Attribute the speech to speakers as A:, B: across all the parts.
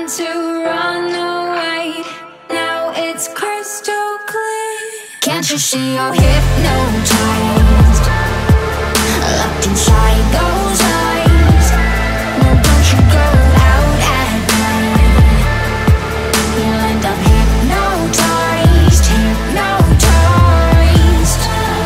A: want to run away. Now it's crystal clear. Can't you see you're hypnotized? Locked inside those eyes. No, don't you go out at night. You'll end up hypnotized, hypnotized,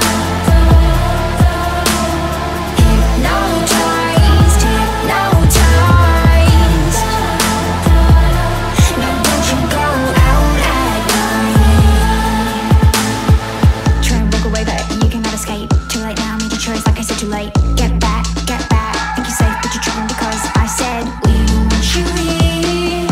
A: hypnotized, hypnotized. No, don't you go out at night. Try and walk away, but you cannot escape. Too late now, made your choice, like I said, too late. Get back, think you're safe, but you're tripping because I said we don't want you here.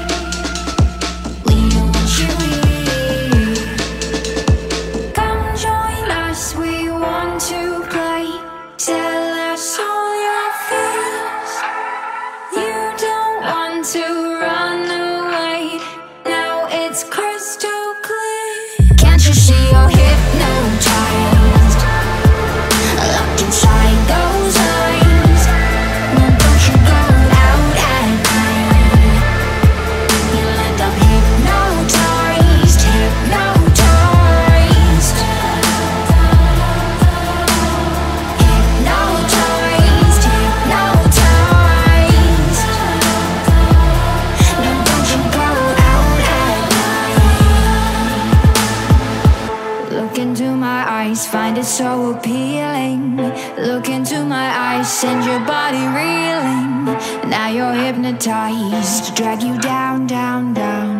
A: We don't want you here. Come join us, we want to play. Tell us all your fears. You don't want to run away. Now it's crystal clear. Can't you see you're hypnotized? Locked inside those eyes. No, don't you go out at night. You'll end up hypnotized, hypnotized, hypnotized, hypnotized. No, don't you go out at night. Look into my eyes, find it so appealing. Look into my eyes, send your body reeling. Now you're hypnotized, drag you down, down, down.